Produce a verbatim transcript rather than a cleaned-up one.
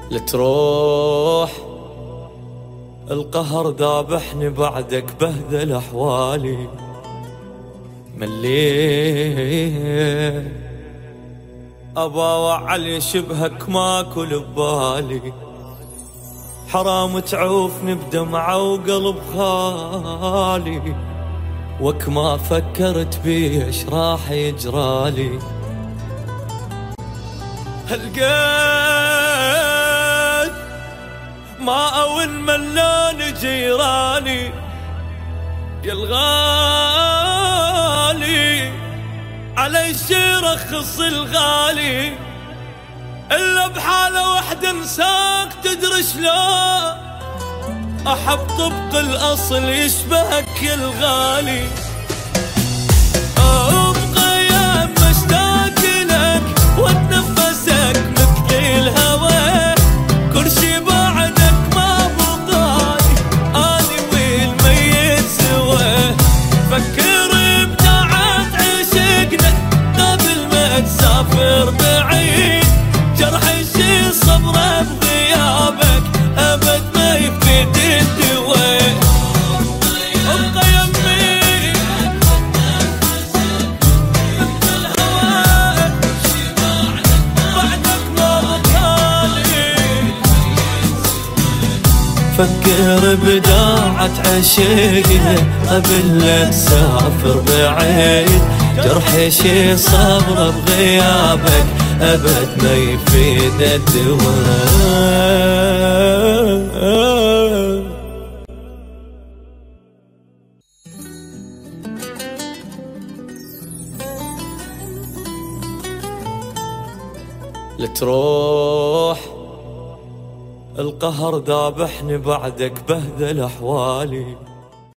لتروح القهر ذابحني بعدك بهذل أحوالي. مليت أبا وعلي شبهك ماكل ببالي، حرام تعوفني بدمعة وقلب خالي، وك ما فكرت بيش راح يجرالي. هلقيت ما أول ملان جيراني يا الغالي، علي شي رخص الغالي، إلا بحالة وحدة انساك تدري شلون أحب طبق الأصل يشبهك يا الغالي. أبقى يا مشتاق لك واتنفسك مثل الهوى، كل شي بعدك ما بطالي، أنا والميت سوا. فكر بتاعت عشقنا قبل ما تسافر بعيد، جرحي شي صبره بغيابك أبد ما يفيد الدواء. ابقى يمي مثل الهوى، بعدك ما بطالي. فكر بداعة عشقنا قبل لا تسافر بعيد، جرحي شي صبره بغيابك أبد ما يفيد الدواء. لتروح القهر ذابحني بعدك بهذل أحوالي.